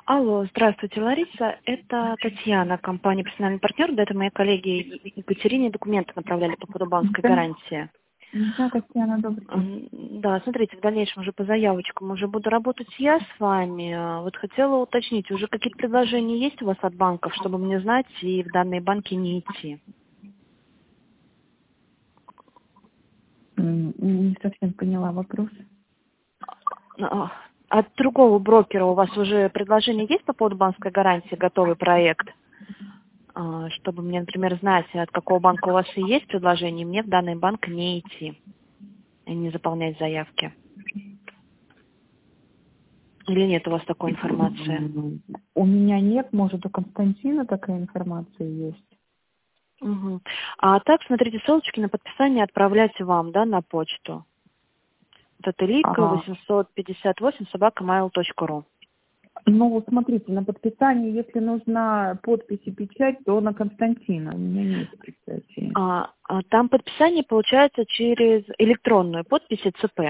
Алло, здравствуйте, Лариса. Это Татьяна, компания «Персональный партнер». Да, это мои коллеги Екатерине документы направляли по поводу банковской Да, гарантии. да, Татьяна, добрый день. Да, смотрите, в дальнейшем уже по заявочкам уже буду работать я с вами. Вот хотела уточнить, уже какие-то предложения есть у вас от банков, чтобы мне знать и в данные банки не идти? Не совсем поняла вопрос. А, От другого брокера у вас уже предложение есть по поводу банковской гарантии, готовый проект? Чтобы мне, например, знать, от какого банка у вас и есть предложение, и мне в данный банк не идти и не заполнять заявки. Или нет у вас такой информации? У меня нет, может, у Константина такая информация есть. Угу. А так, смотрите, ссылочки на подписание отправлять вам, да, на почту. Это лика А, 858@mail.ru. ну, смотрите, на подписание, если нужна подпись и печать, то на Константина. У меня нет печати. Там подписание получается через электронную подпись и ЦП.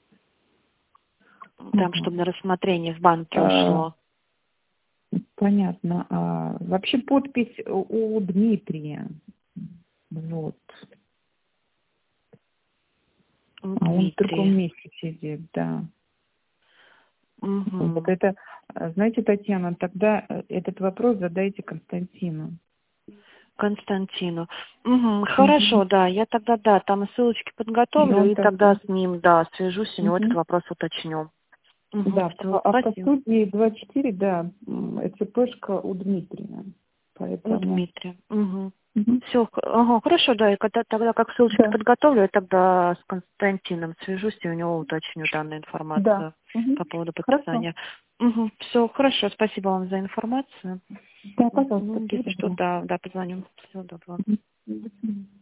Там, Ага. чтобы на рассмотрение в банке А, ушло. понятно. Вообще подпись у Дмитрия. Вот. Он в другом Дмитрий. месте сидит, да. Вот Угу. это, знаете, Татьяна, тогда этот вопрос задайте Константину. Константину. Угу, хорошо, Мгм. да, я тогда, да, там и ссылочки И подготовлю, он и тогда тогда. с ним, да, свяжусь, у него этот Мгм. вопрос уточню. Угу, Да, все, по спасибо. автостудии 24, да, ЦПшка у Дмитрия. У Поэтому. Дмитрия. Угу. Мгм. Все, ага, хорошо, да, и когда, тогда как ссылочки Да, подготовлю, я тогда с Константином свяжусь и у него уточню данную да. информацию Мгм. по поводу Хорошо. подписания. Угу, все, хорошо, спасибо вам за информацию. Да, пожалуйста, Ну, всего если что, доброго. да, да, позвоню. Всего доброго. Мгм. До свидания.